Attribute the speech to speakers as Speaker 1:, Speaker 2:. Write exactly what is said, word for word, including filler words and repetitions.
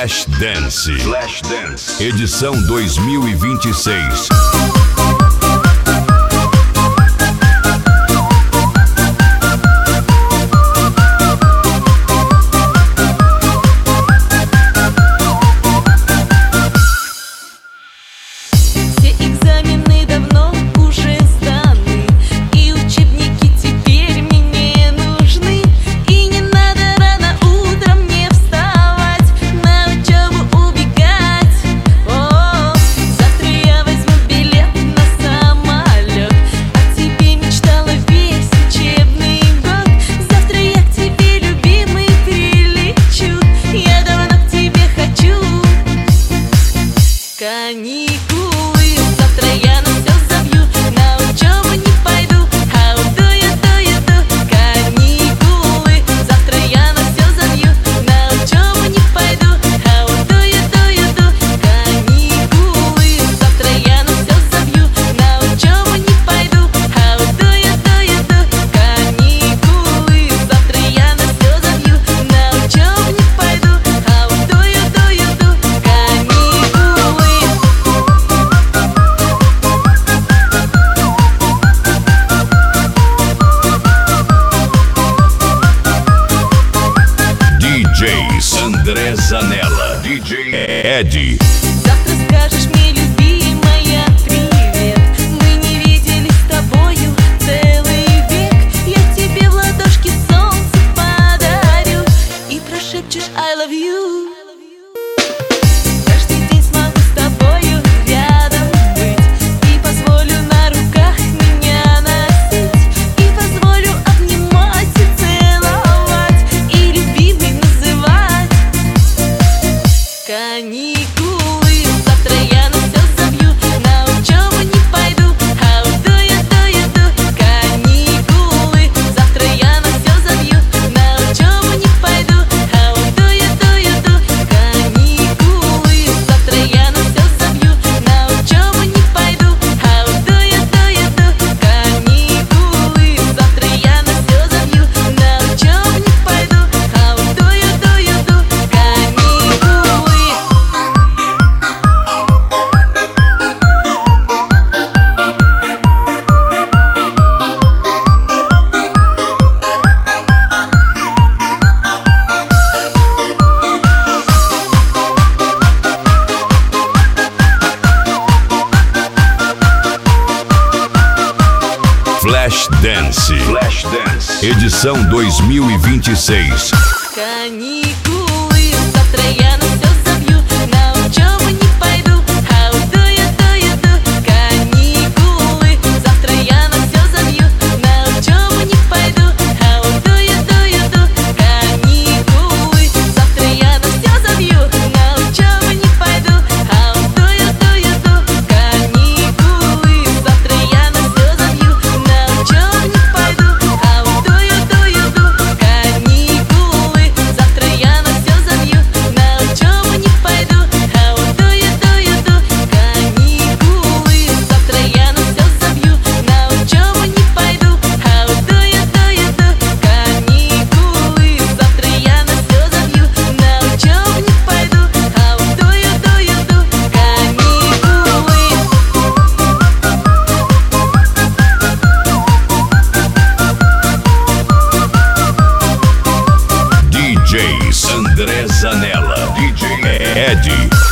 Speaker 1: Flashdance. Flashdance. Edição dois mil e vinte e seis.
Speaker 2: Каникулы, завтра я на все забью, на учебу не пойду, how do you do you do? Каникулы, завтра я на все забью, на учебу не пойду, how do you do you do? Каникулы, завтра я на все забью, на учебу не пойду, how do you do you do? Каникулы, завтра я на все забью, на учебу не пойду, how do you do you do? Каникулы.
Speaker 1: André Zanella, диджей Эдди.
Speaker 2: Завтра скажешь мне, любимая, привет. Мы не виделись с тобою целый век. Я тебе в ладошки солнце подарю и прошепчешь I love you. Каждый день смогу с тобою рядом быть и позволю на руках меня носить, и позволю обнимать и целовать, и любимый называть. Каникулы, завтра я на все забью, на учебу не пойду, how do you do you do? Каникулы, завтра я на все забью, на учебу не пойду, how do you do you do? Каникулы, завтра я на все забью, на учебу не пойду, how do you do you do? Каникулы, завтра я на все забью, на учебу не пойду, how do you do you do? Каникулы.
Speaker 1: Flashdance. Flashdance. Edição dois mil e vinte e seis.
Speaker 2: Каникулы, завтра я на все забью, на учебу не пойду, how do you do you do? Каникулы, завтра я на все забью, на учебу не пойду, how do you do you do? Каникулы, завтра я на все забью, на учебу не пойду, how do you do you do? Каникулы, завтра я на все забью, на учебу не пойду, how do you do you do? Каникулы, завтра я на все забью, на учебу не пойду, how do you do you do? Каникулы, завтра я на все забью, на учебу не пойду, how do you do you do? Каникулы, завтра я на все забью, на учебу не пойду, how do you do you do? Каникулы.
Speaker 1: диджей André Zanella, диджей Эдди.